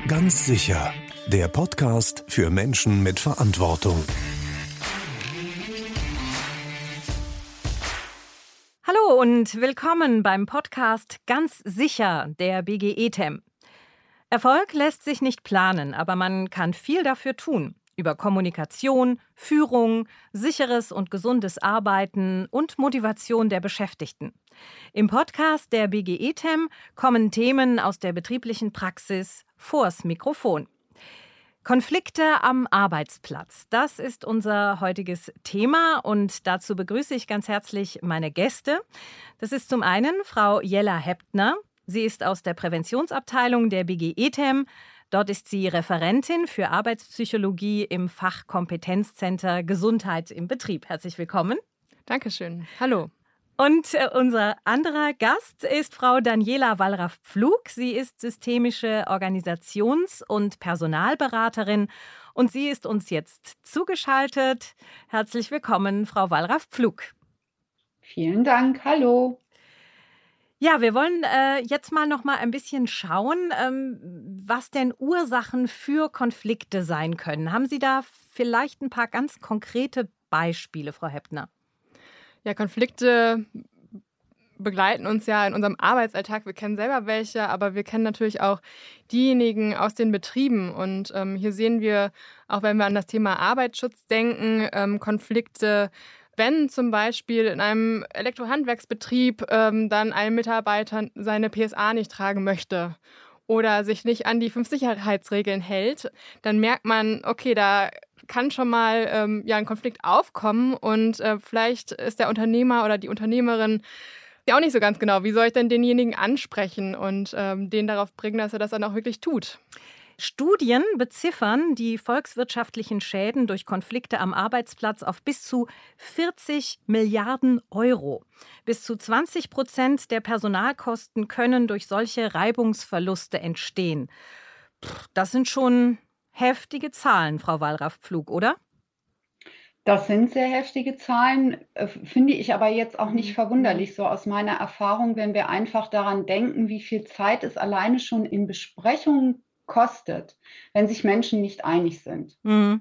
Ganz sicher. Der Podcast für Menschen mit Verantwortung. Hallo und willkommen beim Podcast Ganz sicher der BGE-TEM. Erfolg lässt sich nicht planen, aber man kann viel dafür tun. Über Kommunikation, Führung, sicheres und gesundes Arbeiten und Motivation der Beschäftigten. Im Podcast der BGE-TEM kommen Themen aus der betrieblichen Praxis vors Mikrofon. Konflikte am Arbeitsplatz, das ist unser heutiges Thema und dazu begrüße ich ganz herzlich meine Gäste. Das ist zum einen Frau Jella Heppner. Sie ist aus der Präventionsabteilung der BGE-TEM. Dort ist sie Referentin für Arbeitspsychologie im Fachkompetenzcenter Gesundheit im Betrieb. Herzlich willkommen. Dankeschön. Hallo. Und unser anderer Gast ist Frau Daniela Wallraff-Pflug. Sie ist systemische Organisations- und Personalberaterin und sie ist uns jetzt zugeschaltet. Herzlich willkommen, Frau Wallraff-Pflug. Vielen Dank. Hallo. Ja, wir wollen jetzt noch mal ein bisschen schauen, was denn Ursachen für Konflikte sein können. Haben Sie da vielleicht ein paar ganz konkrete Beispiele, Frau Heppner? Ja, Konflikte begleiten uns ja in unserem Arbeitsalltag. Wir kennen selber welche, aber wir kennen natürlich auch diejenigen aus den Betrieben. Und hier sehen wir, auch wenn wir an das Thema Arbeitsschutz denken, Konflikte, wenn zum Beispiel in einem Elektrohandwerksbetrieb dann ein Mitarbeiter seine PSA nicht tragen möchte oder sich nicht an die 5 Sicherheitsregeln hält, dann merkt man, okay, da kann schon mal ein Konflikt aufkommen und vielleicht ist der Unternehmer oder die Unternehmerin ja auch nicht so ganz genau, wie soll ich denn denjenigen ansprechen und den darauf bringen, dass er das dann auch wirklich tut. Studien beziffern die volkswirtschaftlichen Schäden durch Konflikte am Arbeitsplatz auf bis zu 40 Milliarden Euro. Bis zu 20% der Personalkosten können durch solche Reibungsverluste entstehen. Das sind schon heftige Zahlen, Frau Wallraff-Pflug, oder? Das sind sehr heftige Zahlen, finde ich aber jetzt auch nicht verwunderlich, so aus meiner Erfahrung, wenn wir einfach daran denken, wie viel Zeit es alleine schon in Besprechungen kostet, wenn sich Menschen nicht einig sind. Mhm.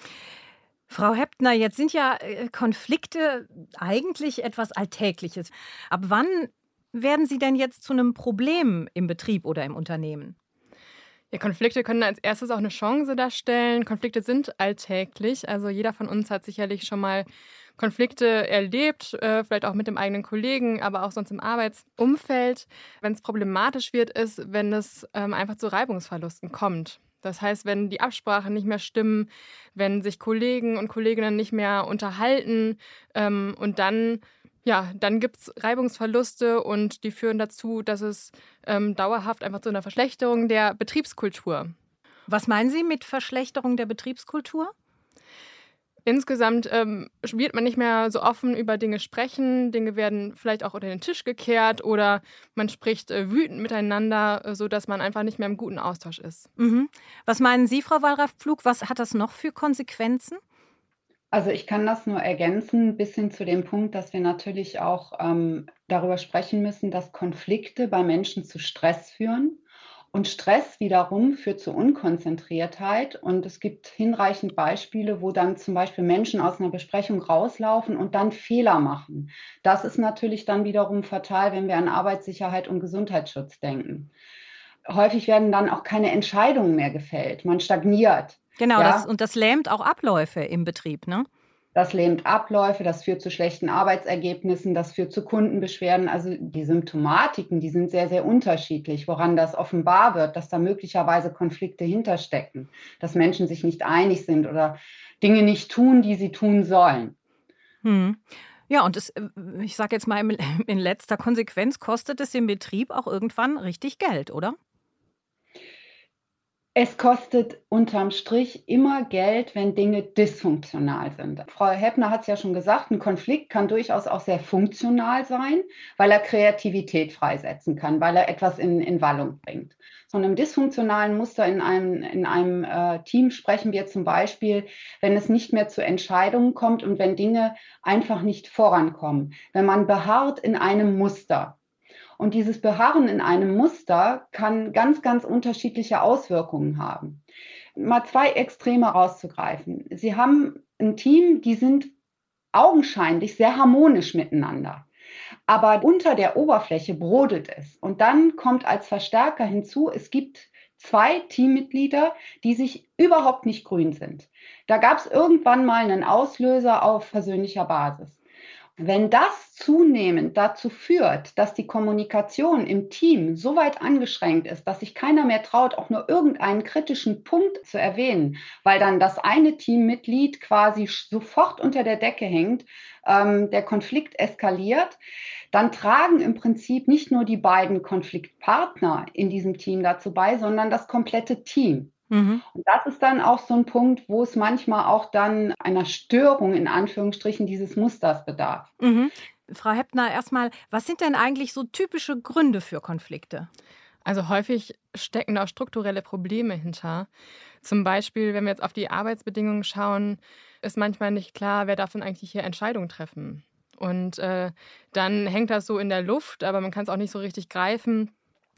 Frau Heppner, jetzt sind ja Konflikte eigentlich etwas Alltägliches. Ab wann werden sie denn jetzt zu einem Problem im Betrieb oder im Unternehmen? Ja, Konflikte können als erstes auch eine Chance darstellen. Konflikte sind alltäglich. Also jeder von uns hat sicherlich schon mal Konflikte erlebt, vielleicht auch mit dem eigenen Kollegen, aber auch sonst im Arbeitsumfeld. Wenn es problematisch wird, ist, wenn es einfach zu Reibungsverlusten kommt. Das heißt, wenn die Absprachen nicht mehr stimmen, wenn sich Kollegen und Kolleginnen nicht mehr unterhalten und dann gibt es Reibungsverluste und die führen dazu, dass es dauerhaft einfach zu einer Verschlechterung der Betriebskultur. Was meinen Sie mit Verschlechterung der Betriebskultur? Insgesamt wird man nicht mehr so offen über Dinge sprechen. Dinge werden vielleicht auch unter den Tisch gekehrt oder man spricht wütend miteinander, sodass man einfach nicht mehr im guten Austausch ist. Mhm. Was meinen Sie, Frau Wallraff-Pflug? Was hat das noch für Konsequenzen? Also ich kann das nur ergänzen bis hin zu dem Punkt, dass wir natürlich auch darüber sprechen müssen, dass Konflikte bei Menschen zu Stress führen. Und Stress wiederum führt zu Unkonzentriertheit. Und es gibt hinreichend Beispiele, wo dann zum Beispiel Menschen aus einer Besprechung rauslaufen und dann Fehler machen. Das ist natürlich dann wiederum fatal, wenn wir an Arbeitssicherheit und Gesundheitsschutz denken. Häufig werden dann auch keine Entscheidungen mehr gefällt. Man stagniert. Genau, ja? das lähmt auch Abläufe im Betrieb, ne? Das lähmt Abläufe, das führt zu schlechten Arbeitsergebnissen, das führt zu Kundenbeschwerden. Also die Symptomatiken, die sind sehr, sehr unterschiedlich, woran das offenbar wird, dass da möglicherweise Konflikte hinterstecken, dass Menschen sich nicht einig sind oder Dinge nicht tun, die sie tun sollen. Ja, und ich sage jetzt mal, in letzter Konsequenz kostet es im Betrieb auch irgendwann richtig Geld, oder? Es kostet unterm Strich immer Geld, wenn Dinge dysfunktional sind. Frau Heppner hat es ja schon gesagt, ein Konflikt kann durchaus auch sehr funktional sein, weil er Kreativität freisetzen kann, weil er etwas in Wallung bringt. Von einem dysfunktionalen Muster in einem Team sprechen wir zum Beispiel, wenn es nicht mehr zu Entscheidungen kommt und wenn Dinge einfach nicht vorankommen. Wenn man beharrt in einem Muster. Und dieses Beharren in einem Muster kann ganz, ganz unterschiedliche Auswirkungen haben. Mal 2 Extreme rauszugreifen. Sie haben ein Team, die sind augenscheinlich sehr harmonisch miteinander. Aber unter der Oberfläche brodelt es. Und dann kommt als Verstärker hinzu, es gibt 2 Teammitglieder, die sich überhaupt nicht grün sind. Da gab es irgendwann mal einen Auslöser auf persönlicher Basis. Wenn das zunehmend dazu führt, dass die Kommunikation im Team so weit eingeschränkt ist, dass sich keiner mehr traut, auch nur irgendeinen kritischen Punkt zu erwähnen, weil dann das eine Teammitglied quasi sofort unter der Decke hängt, der Konflikt eskaliert, dann tragen im Prinzip nicht nur die beiden Konfliktpartner in diesem Team dazu bei, sondern das komplette Team. Und das ist dann auch so ein Punkt, wo es manchmal auch dann einer Störung in Anführungsstrichen dieses Musters bedarf. Frau Heppner, erstmal, was sind denn eigentlich so typische Gründe für Konflikte? Also häufig stecken da auch strukturelle Probleme hinter. Zum Beispiel, wenn wir jetzt auf die Arbeitsbedingungen schauen, ist manchmal nicht klar, wer darf denn eigentlich hier Entscheidungen treffen. Und dann hängt das so in der Luft, aber man kann es auch nicht so richtig greifen.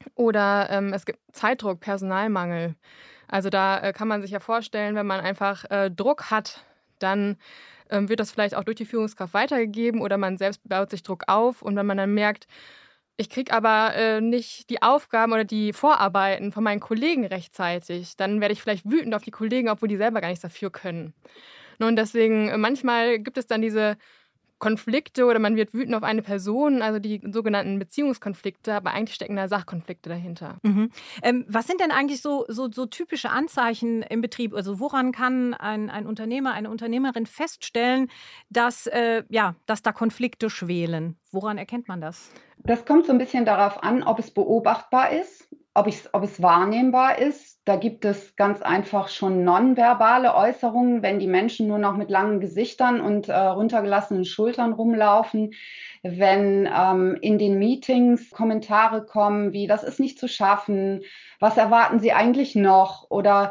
Oder es gibt Zeitdruck, Personalmangel. Also da kann man sich ja vorstellen, wenn man einfach Druck hat, dann wird das vielleicht auch durch die Führungskraft weitergegeben oder man selbst baut sich Druck auf. Und wenn man dann merkt, ich kriege aber nicht die Aufgaben oder die Vorarbeiten von meinen Kollegen rechtzeitig, dann werde ich vielleicht wütend auf die Kollegen, obwohl die selber gar nichts dafür können. Und deswegen manchmal gibt es dann diese Konflikte oder man wird wütend auf eine Person, also die sogenannten Beziehungskonflikte, aber eigentlich stecken da Sachkonflikte dahinter. Was sind denn eigentlich so typische Anzeichen im Betrieb? Also woran kann ein Unternehmer, eine Unternehmerin feststellen, dass da Konflikte schwelen? Woran erkennt man das? Das kommt so ein bisschen darauf an, ob es beobachtbar ist, ob es wahrnehmbar ist. Da gibt es ganz einfach schon nonverbale Äußerungen, wenn die Menschen nur noch mit langen Gesichtern und runtergelassenen Schultern rumlaufen, wenn in den Meetings Kommentare kommen wie, das ist nicht zu schaffen, was erwarten Sie eigentlich noch? Oder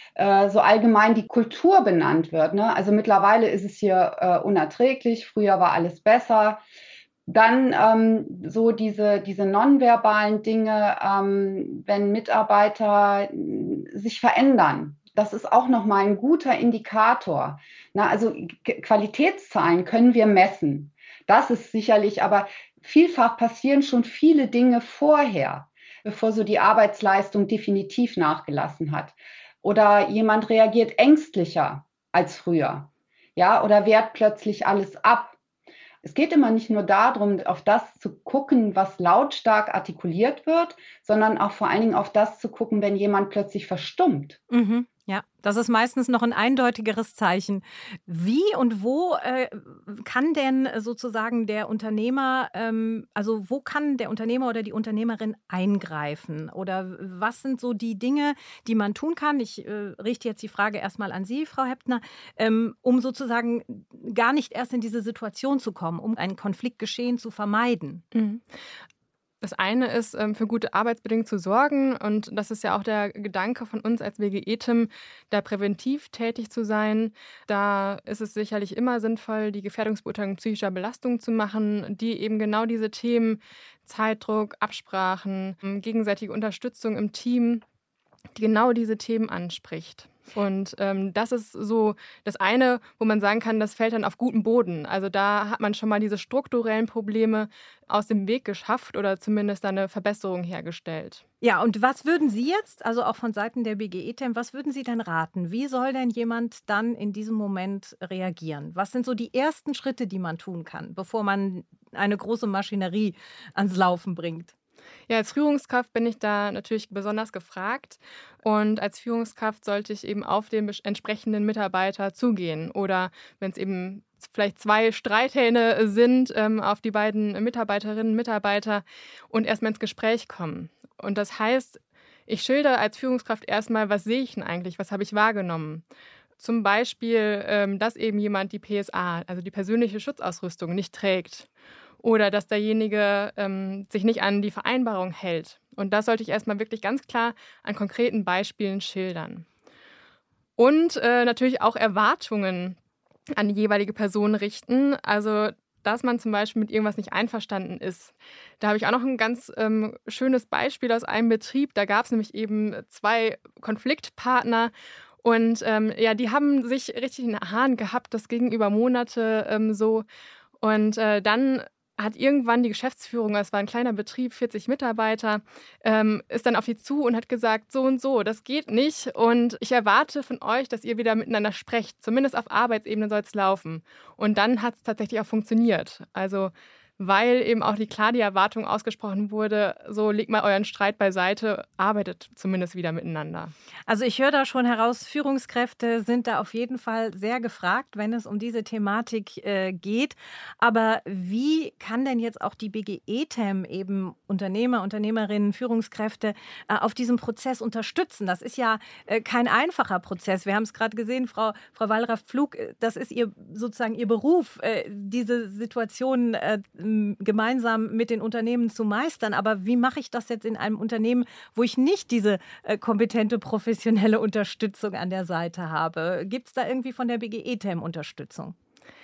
so allgemein die Kultur benannt wird. Ne? Also mittlerweile ist es hier unerträglich, früher war alles besser. Dann so diese nonverbalen Dinge, wenn Mitarbeiter sich verändern. Das ist auch nochmal ein guter Indikator. Na, also Qualitätszahlen können wir messen. Das ist sicherlich, aber vielfach passieren schon viele Dinge vorher, bevor so die Arbeitsleistung definitiv nachgelassen hat. Oder jemand reagiert ängstlicher als früher. Ja, oder wehrt plötzlich alles ab. Es geht immer nicht nur darum, auf das zu gucken, was lautstark artikuliert wird, sondern auch vor allen Dingen auf das zu gucken, wenn jemand plötzlich verstummt. Ja, das ist meistens noch ein eindeutigeres Zeichen. Wie und wo kann denn sozusagen der Unternehmer, wo kann der Unternehmer oder die Unternehmerin eingreifen? Oder was sind so die Dinge, die man tun kann? Ich richte jetzt die Frage erstmal an Sie, Frau Heppner, um sozusagen gar nicht erst in diese Situation zu kommen, um ein Konfliktgeschehen zu vermeiden. Das eine ist, für gute Arbeitsbedingungen zu sorgen. Und das ist ja auch der Gedanke von uns als BGE-Team, da präventiv tätig zu sein. Da ist es sicherlich immer sinnvoll, die Gefährdungsbeurteilung psychischer Belastung zu machen, die eben genau diese Themen Zeitdruck, Absprachen, gegenseitige Unterstützung im Team, die genau diese Themen anspricht. Und das ist so das eine, wo man sagen kann, das fällt dann auf guten Boden. Also da hat man schon mal diese strukturellen Probleme aus dem Weg geschafft oder zumindest eine Verbesserung hergestellt. Ja, und was würden Sie jetzt, also auch von Seiten der BGE-TEM, was würden Sie denn raten? Wie soll denn jemand dann in diesem Moment reagieren? Was sind so die ersten Schritte, die man tun kann, bevor man eine große Maschinerie ans Laufen bringt? Ja, als Führungskraft bin ich da natürlich besonders gefragt. Und als Führungskraft sollte ich eben auf den entsprechenden Mitarbeiter zugehen. Oder wenn es eben vielleicht 2 Streithähne sind, auf die beiden Mitarbeiterinnen und Mitarbeiter und erstmal ins Gespräch kommen. Und das heißt, ich schildere als Führungskraft erstmal, was sehe ich denn eigentlich, was habe ich wahrgenommen. Zum Beispiel, dass eben jemand die PSA, also die persönliche Schutzausrüstung, nicht trägt. Oder dass derjenige sich nicht an die Vereinbarung hält. Und das sollte ich erstmal wirklich ganz klar an konkreten Beispielen schildern. Und natürlich auch Erwartungen an die jeweilige Person richten. Also dass man zum Beispiel mit irgendwas nicht einverstanden ist. Da habe ich auch noch ein ganz schönes Beispiel aus einem Betrieb. Da gab es nämlich eben 2 Konfliktpartner. Und die haben sich richtig in den Haaren gehabt. Das ging über Monate so. Und dann hat irgendwann die Geschäftsführung, es war ein kleiner Betrieb, 40 Mitarbeiter, ist dann auf die zu und hat gesagt, so und so, das geht nicht. Und ich erwarte von euch, dass ihr wieder miteinander sprecht. Zumindest auf Arbeitsebene soll es laufen. Und dann hat es tatsächlich auch funktioniert. Also weil eben auch klar die Erwartung ausgesprochen wurde, so legt mal euren Streit beiseite, arbeitet zumindest wieder miteinander. Also ich höre da schon heraus, Führungskräfte sind da auf jeden Fall sehr gefragt, wenn es um diese Thematik geht. Aber wie kann denn jetzt auch die BGE-TEM eben Unternehmer, Unternehmerinnen, Führungskräfte auf diesem Prozess unterstützen? Das ist ja kein einfacher Prozess. Wir haben es gerade gesehen, Frau Wallraff-Pflug, das ist sozusagen ihr Beruf, diese Situation gemeinsam mit den Unternehmen zu meistern. Aber wie mache ich das jetzt in einem Unternehmen, wo ich nicht diese kompetente, professionelle Unterstützung an der Seite habe? Gibt es da irgendwie von der BGE-TEM Unterstützung?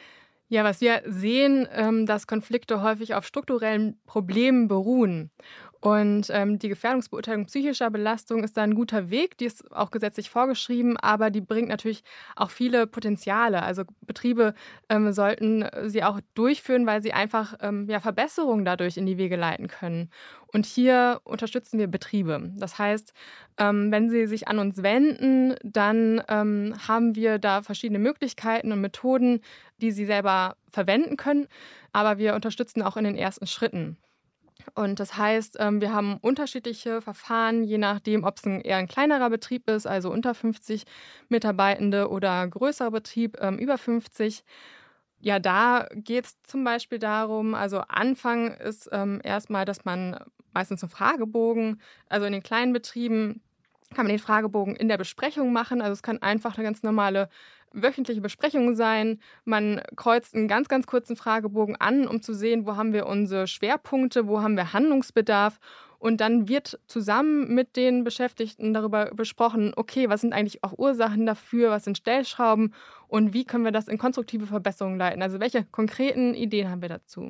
Ja, was wir sehen, dass Konflikte häufig auf strukturellen Problemen beruhen. Und die Gefährdungsbeurteilung psychischer Belastung ist da ein guter Weg. Die ist auch gesetzlich vorgeschrieben, aber die bringt natürlich auch viele Potenziale. Also Betriebe sollten sie auch durchführen, weil sie einfach Verbesserungen dadurch in die Wege leiten können. Und hier unterstützen wir Betriebe. Das heißt, wenn sie sich an uns wenden, dann haben wir da verschiedene Möglichkeiten und Methoden, die sie selber verwenden können. Aber wir unterstützen auch in den ersten Schritten. Und das heißt, wir haben unterschiedliche Verfahren, je nachdem, ob es eher ein kleinerer Betrieb ist, also unter 50 Mitarbeitende oder größerer Betrieb, über 50. Ja, da geht es zum Beispiel darum, also Anfang ist erstmal, dass man meistens einen Fragebogen, also in den kleinen Betrieben kann man den Fragebogen in der Besprechung machen. Also es kann einfach eine ganz normale wöchentliche Besprechung sein. Man kreuzt einen ganz, ganz kurzen Fragebogen an, um zu sehen, wo haben wir unsere Schwerpunkte, wo haben wir Handlungsbedarf. Und dann wird zusammen mit den Beschäftigten darüber besprochen, okay, was sind eigentlich auch Ursachen dafür, was sind Stellschrauben und wie können wir das in konstruktive Verbesserungen leiten. Also welche konkreten Ideen haben wir dazu?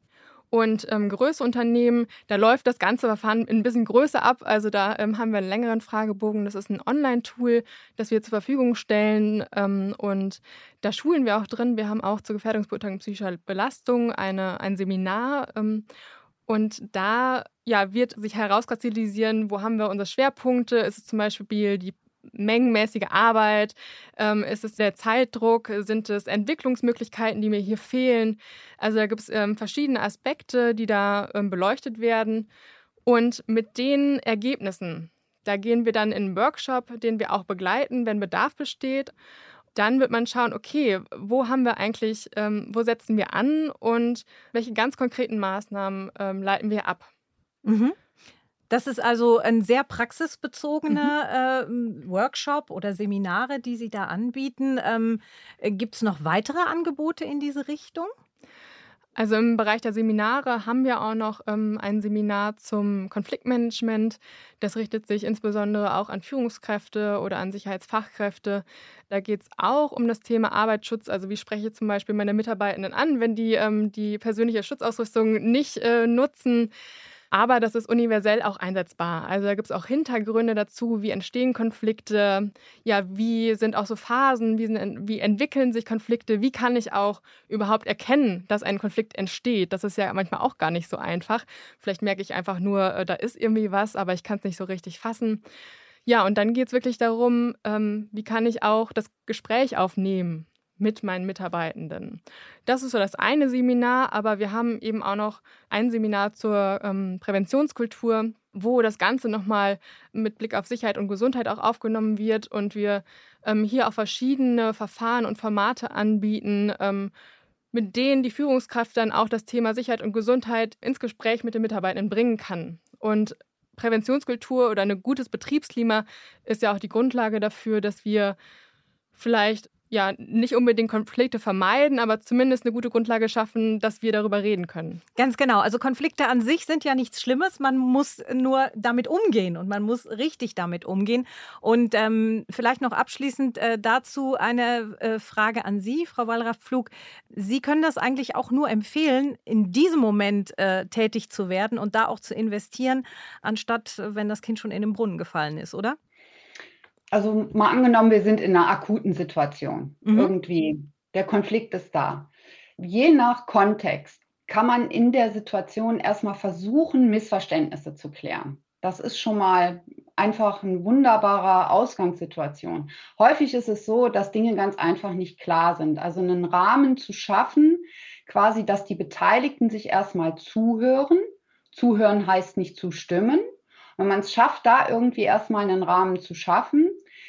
Und größere Unternehmen, da läuft das ganze Verfahren ein bisschen größer ab. Also da haben wir einen längeren Fragebogen. Das ist ein Online-Tool, das wir zur Verfügung stellen. Und da schulen wir auch drin. Wir haben auch zur Gefährdungsbeurteilung psychischer Belastung ein Seminar. Und da wird sich herauskristallisieren, wo haben wir unsere Schwerpunkte. Ist es zum Beispiel die mengenmäßige Arbeit? Ist es der Zeitdruck? Sind es Entwicklungsmöglichkeiten, die mir hier fehlen? Also da gibt es verschiedene Aspekte, die da beleuchtet werden. Und mit den Ergebnissen, da gehen wir dann in einen Workshop, den wir auch begleiten, wenn Bedarf besteht. Dann wird man schauen, okay, wo haben wir eigentlich, wo setzen wir an und welche ganz konkreten Maßnahmen leiten wir ab? Mhm. Das ist also ein sehr praxisbezogener Workshop oder Seminare, die Sie da anbieten. Gibt es noch weitere Angebote in diese Richtung? Also im Bereich der Seminare haben wir auch noch ein Seminar zum Konfliktmanagement. Das richtet sich insbesondere auch an Führungskräfte oder an Sicherheitsfachkräfte. Da geht es auch um das Thema Arbeitsschutz. Also wie spreche ich zum Beispiel meine Mitarbeitenden an, wenn die persönliche Schutzausrüstung nicht nutzen. Aber das ist universell auch einsetzbar. Also da gibt es auch Hintergründe dazu, wie entstehen Konflikte, wie sind auch so Phasen, wie entwickeln sich Konflikte, wie kann ich auch überhaupt erkennen, dass ein Konflikt entsteht. Das ist ja manchmal auch gar nicht so einfach. Vielleicht merke ich einfach nur, da ist irgendwie was, aber ich kann es nicht so richtig fassen. Ja, und dann geht es wirklich darum, wie kann ich auch das Gespräch aufnehmen mit meinen Mitarbeitenden. Das ist so das eine Seminar, aber wir haben eben auch noch ein Seminar zur Präventionskultur, wo das Ganze nochmal mit Blick auf Sicherheit und Gesundheit auch aufgenommen wird und wir hier auch verschiedene Verfahren und Formate anbieten, mit denen die Führungskraft dann auch das Thema Sicherheit und Gesundheit ins Gespräch mit den Mitarbeitenden bringen kann. Und Präventionskultur oder ein gutes Betriebsklima ist ja auch die Grundlage dafür, dass wir vielleicht ja, nicht unbedingt Konflikte vermeiden, aber zumindest eine gute Grundlage schaffen, dass wir darüber reden können. Ganz genau. Also Konflikte an sich sind ja nichts Schlimmes. Man muss nur damit umgehen und man muss richtig damit umgehen. Und vielleicht noch abschließend dazu eine Frage an Sie, Frau Wallraff-Pflug. Sie können das eigentlich auch nur empfehlen, in diesem Moment tätig zu werden und da auch zu investieren, anstatt wenn das Kind schon in den Brunnen gefallen ist, oder? Also mal angenommen, wir sind in einer akuten Situation. Irgendwie, der Konflikt ist da. Je nach Kontext kann man in der Situation erstmal versuchen, Missverständnisse zu klären. Das ist schon mal einfach eine wunderbare Ausgangssituation. Häufig ist es so, dass Dinge ganz einfach nicht klar sind. Also einen Rahmen zu schaffen, quasi, dass die Beteiligten sich erstmal zuhören. Zuhören heißt nicht zustimmen. Wenn man es schafft, da irgendwie erstmal einen Rahmen zu schaffen,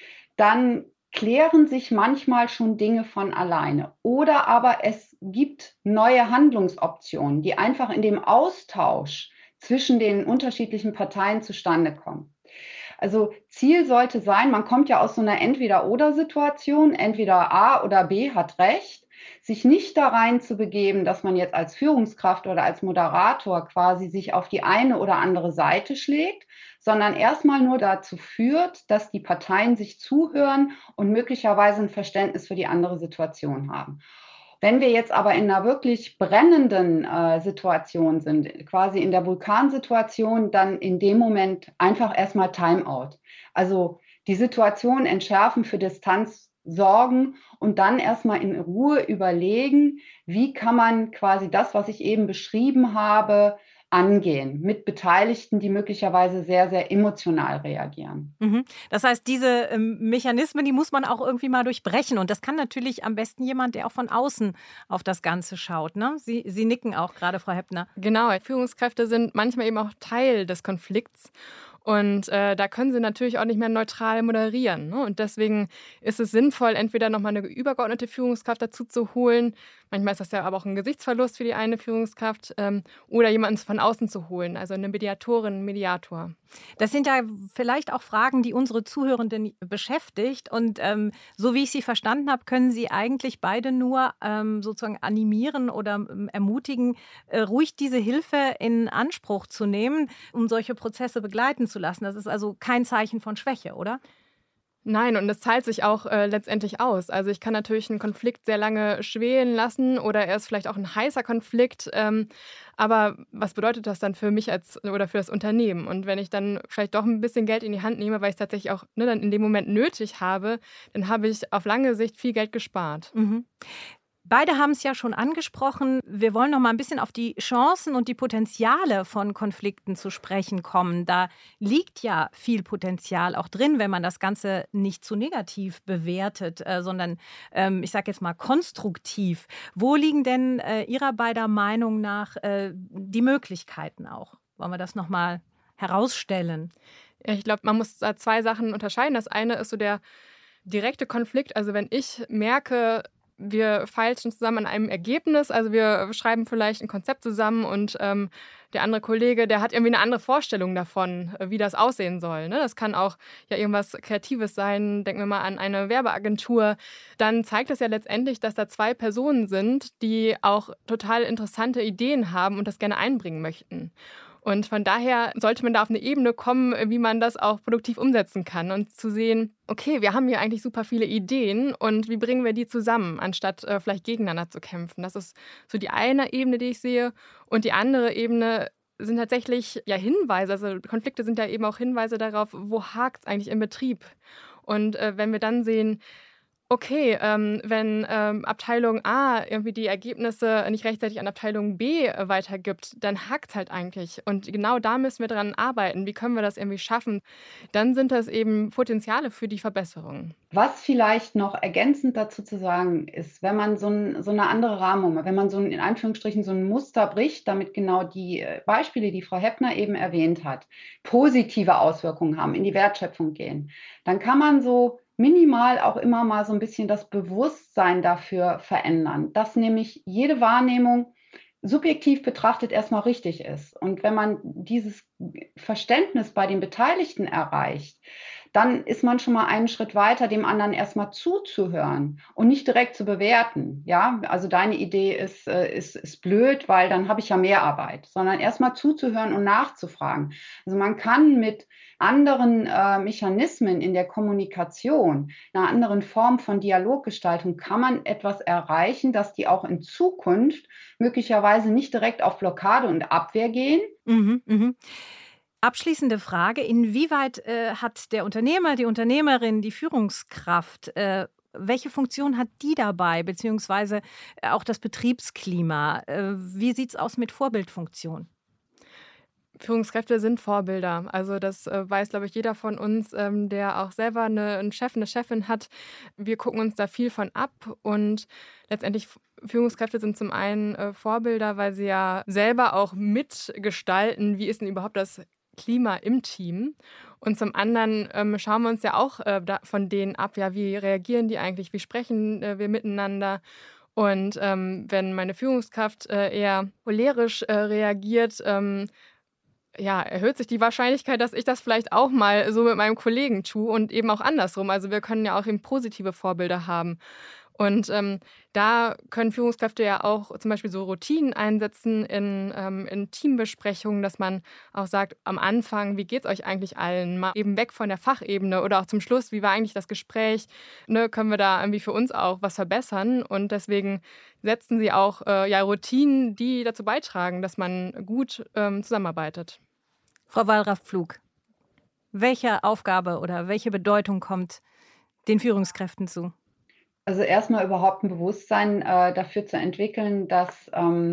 dann klären sich manchmal schon Dinge von alleine. Oder aber es gibt neue Handlungsoptionen, die einfach in dem Austausch zwischen den unterschiedlichen Parteien zustande kommen. Also Ziel sollte sein, man kommt ja aus so einer Entweder-oder-Situation, entweder A oder B hat recht, sich nicht da rein zu begeben, dass man jetzt als Führungskraft oder als Moderator quasi sich auf die eine oder andere Seite schlägt, sondern erstmal nur dazu führt, dass die Parteien sich zuhören und möglicherweise ein Verständnis für die andere Situation haben. Wenn wir jetzt aber in einer wirklich brennenden Situation sind, quasi in der Vulkansituation, dann in dem Moment einfach erstmal Timeout. Also die Situation entschärfen, für Distanz sorgen und dann erstmal in Ruhe überlegen, wie kann man quasi das, was ich eben beschrieben habe, angehen mit Beteiligten, die möglicherweise sehr, sehr emotional reagieren. Das heißt, diese Mechanismen, die muss man auch irgendwie mal durchbrechen. Und das kann natürlich am besten jemand, der auch von außen auf das Ganze schaut. Ne? Sie nicken auch gerade, Frau Heppner. Genau, Führungskräfte sind manchmal eben auch Teil des Konflikts. Und da können sie natürlich auch nicht mehr neutral moderieren. Ne? Und deswegen ist es sinnvoll, entweder nochmal eine übergeordnete Führungskraft dazu zu holen. Manchmal ist das ja aber auch ein Gesichtsverlust für die eine Führungskraft. Oder jemanden von außen zu holen, also eine Mediatorin, einen Mediator. Das sind ja vielleicht auch Fragen, die unsere Zuhörenden beschäftigt. Und so wie ich Sie verstanden habe, können Sie eigentlich beide nur sozusagen animieren oder ermutigen, ruhig diese Hilfe in Anspruch zu nehmen, um solche Prozesse begleiten zu lassen. Das ist also kein Zeichen von Schwäche, oder? Nein, und es zahlt sich auch letztendlich aus. Also ich kann natürlich einen Konflikt sehr lange schwelen lassen oder er ist vielleicht auch ein heißer Konflikt. Aber was bedeutet das dann für mich oder für das Unternehmen? Und wenn ich dann vielleicht doch ein bisschen Geld in die Hand nehme, weil ich es tatsächlich auch dann in dem Moment nötig habe, dann habe ich auf lange Sicht viel Geld gespart. Beide haben es ja schon angesprochen. Wir wollen noch mal ein bisschen auf die Chancen und die Potenziale von Konflikten zu sprechen kommen. Da liegt ja viel Potenzial auch drin, wenn man das Ganze nicht zu negativ bewertet, sondern ich sage jetzt mal konstruktiv. Wo liegen denn Ihrer beider Meinung nach die Möglichkeiten auch? Wollen wir das noch mal herausstellen? Ja, ich glaube, man muss da zwei Sachen unterscheiden. Das eine ist so der direkte Konflikt. Also wenn ich merke, wir feilschen zusammen an einem Ergebnis, also wir schreiben vielleicht ein Konzept zusammen und der andere Kollege, der hat irgendwie eine andere Vorstellung davon, wie das aussehen soll. Ne? Das kann auch ja irgendwas Kreatives sein, denken wir mal an eine Werbeagentur. Dann zeigt es ja letztendlich, dass da zwei Personen sind, die auch total interessante Ideen haben und das gerne einbringen möchten. Und von daher sollte man da auf eine Ebene kommen, wie man das auch produktiv umsetzen kann und zu sehen, okay, wir haben hier eigentlich super viele Ideen und wie bringen wir die zusammen, anstatt vielleicht gegeneinander zu kämpfen. Das ist so die eine Ebene, die ich sehe. Und die andere Ebene sind tatsächlich ja Hinweise, also Konflikte sind ja eben auch Hinweise darauf, wo hakt es eigentlich im Betrieb. Und wenn wir dann sehen, okay, wenn Abteilung A irgendwie die Ergebnisse nicht rechtzeitig an Abteilung B weitergibt, dann hackt es halt eigentlich. Und genau da müssen wir dran arbeiten. Wie können wir das irgendwie schaffen? Dann sind das eben Potenziale für die Verbesserung. Was vielleicht noch ergänzend dazu zu sagen ist, wenn man so eine andere Rahmung, wenn man in Anführungsstrichen so ein Muster bricht, damit genau die Beispiele, die Frau Heppner eben erwähnt hat, positive Auswirkungen haben, in die Wertschöpfung gehen, dann kann man so minimal auch immer mal so ein bisschen das Bewusstsein dafür verändern, dass nämlich jede Wahrnehmung subjektiv betrachtet erstmal richtig ist. Und wenn man dieses Verständnis bei den Beteiligten erreicht, dann ist man schon mal einen Schritt weiter, dem anderen erstmal zuzuhören und nicht direkt zu bewerten. Ja, also deine Idee ist blöd, weil dann habe ich ja mehr Arbeit, sondern erstmal zuzuhören und nachzufragen. Also man kann mit anderen Mechanismen in der Kommunikation, einer anderen Form von Dialoggestaltung, kann man etwas erreichen, dass die auch in Zukunft möglicherweise nicht direkt auf Blockade und Abwehr gehen. Abschließende Frage, inwieweit hat der Unternehmer, die Unternehmerin, die Führungskraft, welche Funktion hat die dabei, beziehungsweise auch das Betriebsklima? Wie sieht es aus mit Vorbildfunktion? Führungskräfte sind Vorbilder. Also das weiß, glaube ich, jeder von uns, der auch selber einen Chef, eine Chefin hat. Wir gucken uns da viel von ab und letztendlich Führungskräfte sind zum einen Vorbilder, weil sie ja selber auch mitgestalten, wie ist denn überhaupt das Klima im Team. Und zum anderen schauen wir uns ja auch von denen ab, ja, wie reagieren die eigentlich, wie sprechen wir miteinander. Und wenn meine Führungskraft eher cholerisch reagiert, erhöht sich die Wahrscheinlichkeit, dass ich das vielleicht auch mal so mit meinem Kollegen tue und eben auch andersrum. Also wir können ja auch eben positive Vorbilder haben. Und da können Führungskräfte ja auch zum Beispiel so Routinen einsetzen in Teambesprechungen, dass man auch sagt, am Anfang, wie geht es euch eigentlich allen? Mal eben weg von der Fachebene oder auch zum Schluss, wie war eigentlich das Gespräch? Ne, können wir da irgendwie für uns auch was verbessern? Und deswegen setzen sie auch Routinen, die dazu beitragen, dass man gut zusammenarbeitet. Frau Wallraff-Pflug, welche Aufgabe oder welche Bedeutung kommt den Führungskräften zu? Also erstmal überhaupt ein Bewusstsein dafür zu entwickeln, dass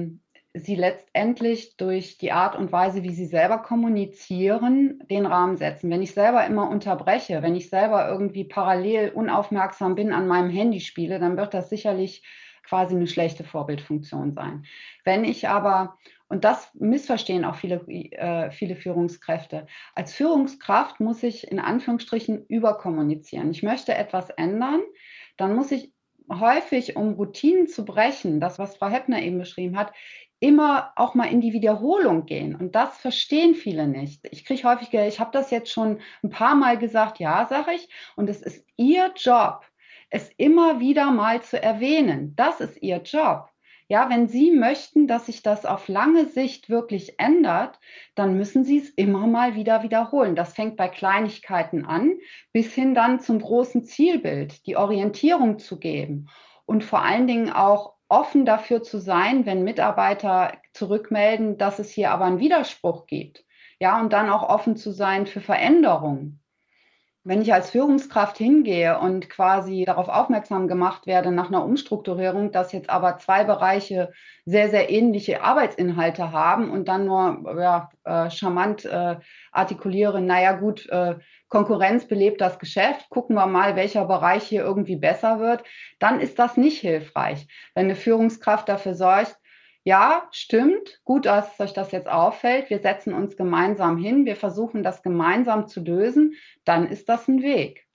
sie letztendlich durch die Art und Weise, wie sie selber kommunizieren, den Rahmen setzen. Wenn ich selber immer unterbreche, wenn ich selber irgendwie parallel unaufmerksam bin, an meinem Handy spiele, dann wird das sicherlich quasi eine schlechte Vorbildfunktion sein. Wenn ich aber, und das missverstehen auch viele Führungskräfte, als Führungskraft muss ich in Anführungsstrichen überkommunizieren. Ich möchte etwas ändern, dann muss ich häufig, um Routinen zu brechen, das, was Frau Heppner eben beschrieben hat, immer auch mal in die Wiederholung gehen. Und das verstehen viele nicht. Ich kriege häufig, ich habe das jetzt schon ein paar Mal gesagt, ja, sage ich, und es ist Ihr Job, es immer wieder mal zu erwähnen. Das ist Ihr Job. Ja, wenn Sie möchten, dass sich das auf lange Sicht wirklich ändert, dann müssen Sie es immer mal wieder wiederholen. Das fängt bei Kleinigkeiten an, bis hin dann zum großen Zielbild, die Orientierung zu geben und vor allen Dingen auch offen dafür zu sein, wenn Mitarbeiter zurückmelden, dass es hier aber einen Widerspruch gibt. Ja, und dann auch offen zu sein für Veränderungen. Wenn ich als Führungskraft hingehe und quasi darauf aufmerksam gemacht werde nach einer Umstrukturierung, dass jetzt aber 2 Bereiche sehr, sehr ähnliche Arbeitsinhalte haben und dann nur charmant artikuliere, naja gut, Konkurrenz belebt das Geschäft, gucken wir mal, welcher Bereich hier irgendwie besser wird, dann ist das nicht hilfreich. Wenn eine Führungskraft dafür sorgt, ja, stimmt, gut, dass euch das jetzt auffällt, wir setzen uns gemeinsam hin, wir versuchen das gemeinsam zu lösen, dann ist das ein Weg.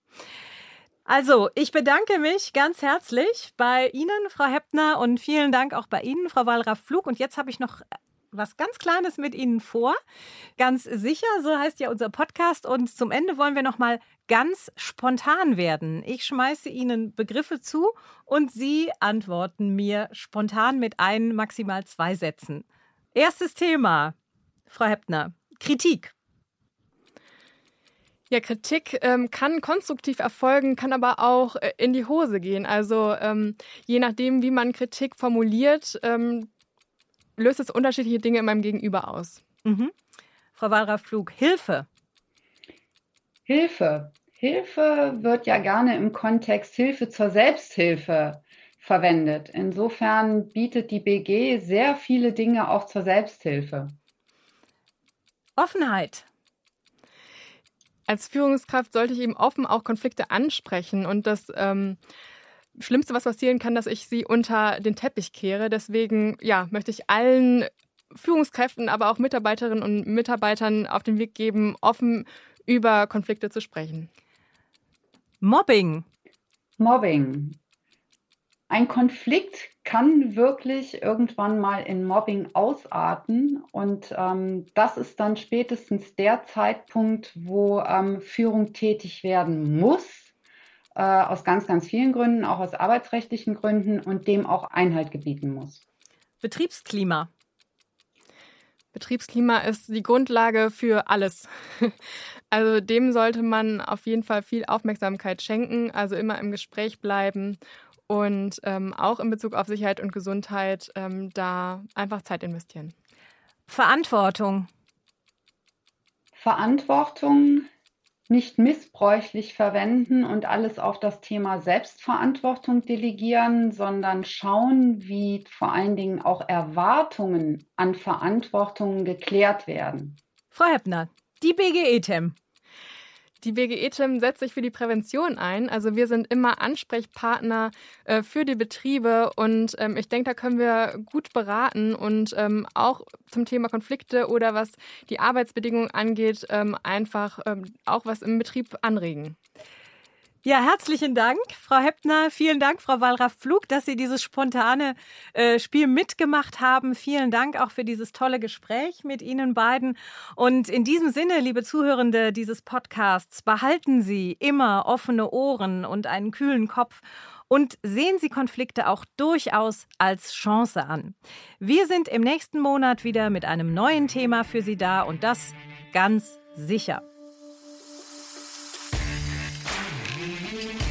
Also, ich bedanke mich ganz herzlich bei Ihnen, Frau Heppner, und vielen Dank auch bei Ihnen, Frau Wallraff-Pflug. Und jetzt habe ich noch was ganz Kleines mit Ihnen vor. Ganz sicher, so heißt ja unser Podcast. Und zum Ende wollen wir noch mal ganz spontan werden. Ich schmeiße Ihnen Begriffe zu und Sie antworten mir spontan mit 1, maximal 2 Sätzen. Erstes Thema, Frau Heppner, Kritik. Ja, Kritik kann konstruktiv erfolgen, kann aber auch in die Hose gehen. Also je nachdem, wie man Kritik formuliert, löst es unterschiedliche Dinge in meinem Gegenüber aus. Frau Wallraff-Pflug, Hilfe. Hilfe wird ja gerne im Kontext Hilfe zur Selbsthilfe verwendet. Insofern bietet die BG sehr viele Dinge auch zur Selbsthilfe. Offenheit. Als Führungskraft sollte ich eben offen auch Konflikte ansprechen und das Schlimmste, was passieren kann, dass ich sie unter den Teppich kehre. Deswegen möchte ich allen Führungskräften, aber auch Mitarbeiterinnen und Mitarbeitern auf den Weg geben, offen über Konflikte zu sprechen. Mobbing. Ein Konflikt kann wirklich irgendwann mal in Mobbing ausarten und das ist dann spätestens der Zeitpunkt, wo Führung tätig werden muss, aus ganz, ganz vielen Gründen, auch aus arbeitsrechtlichen Gründen und dem auch Einhalt gebieten muss. Betriebsklima. Betriebsklima ist die Grundlage für alles. Also dem sollte man auf jeden Fall viel Aufmerksamkeit schenken, also immer im Gespräch bleiben und auch in Bezug auf Sicherheit und Gesundheit da einfach Zeit investieren. Verantwortung. Verantwortung nicht missbräuchlich verwenden und alles auf das Thema Selbstverantwortung delegieren, sondern schauen, wie vor allen Dingen auch Erwartungen an Verantwortung geklärt werden. Frau Heppner, die BGE-TEM. Die BGE-TEM setzt sich für die Prävention ein. Also wir sind immer Ansprechpartner für die Betriebe und ich denke, da können wir gut beraten und auch zum Thema Konflikte oder was die Arbeitsbedingungen angeht, einfach auch was im Betrieb anregen. Ja, herzlichen Dank, Frau Heppner. Vielen Dank, Frau Wallraff-Pflug, dass Sie dieses spontane Spiel mitgemacht haben. Vielen Dank auch für dieses tolle Gespräch mit Ihnen beiden. Und in diesem Sinne, liebe Zuhörende dieses Podcasts, behalten Sie immer offene Ohren und einen kühlen Kopf und sehen Sie Konflikte auch durchaus als Chance an. Wir sind im nächsten Monat wieder mit einem neuen Thema für Sie da und das ganz sicher.